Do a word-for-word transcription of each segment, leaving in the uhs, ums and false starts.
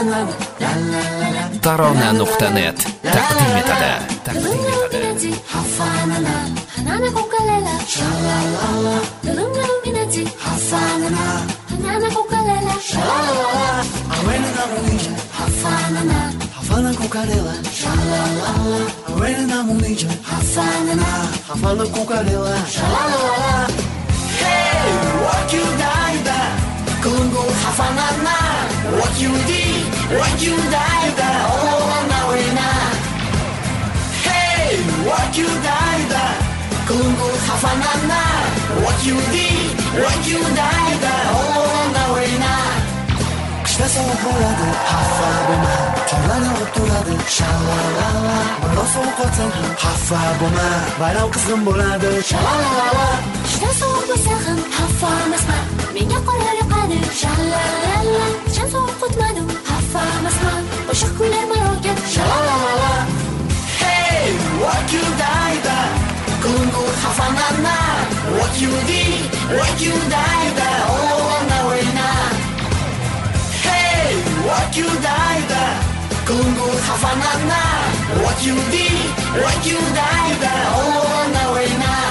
Tarona nuqta net taqdim etadi. Taqdim etadi. Hanana kokalela, shalalala. Dilumla luminati, hafanana. Hanana kokalela, shalalala. Awena na muninja, hafanana. Hafana kokalela, shalalala. Awena na muninja, hafanana. Hafana kokalela, shalalala. Hey, what you died that? Kungo hafanana. What you did, what you died that? Oh, now we know. Hey, what you died that? Kungo hafanana. What you did, what you died that? Oh, now we know. Kishda sovuq bo'ladi, xafa bo'lma. Tollarni o'tiradi, shalalala. Biroz sovuq qotsang ham xafa bo'lma. Bayram qizg'in bo'ladi, shalalala. Kishda sovuq bo'lsa ham xafa emasman. Menga qora yoqadi, shalalala. Chan sovuq o'tmadi, xafa emasman. O'sha kunlar marokat, shalalala. Hey, what you died that? Kungo hafanana. What you did, what you died that? Oh, now we know. Hey, what you died that? Kungo hafanana. What you did, what you died that? Oh, now we know.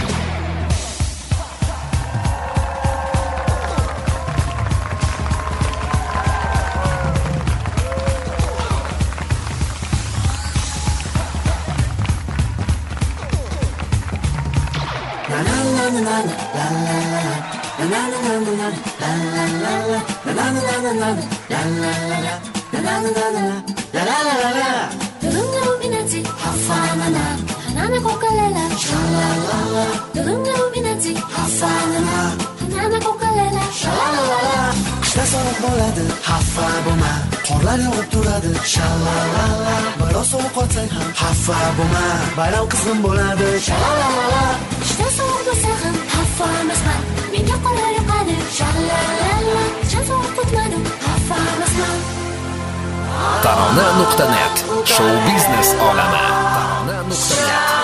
Dilumla luminati, hafanana. Hanana kokalela, shalalala. Dilumla luminati, hafanana. Hanana kokalela, shalalala. Qishda sovuq bo'ladi, xafa bo'lma. Qorlar yog'ib turadi, shalalala. Biroz sovuq qotsang ham xafa bo'lma. Bayram qizg'in bo'ladi, shalalala. Kishda sovuq bo'lsa ham xafa emasman. Menga qora yoqadi, shalalala. Chan sovuq o'tmadi, xafa emasman. Tarona nuqta net show biznes olami. Tarona nuqta net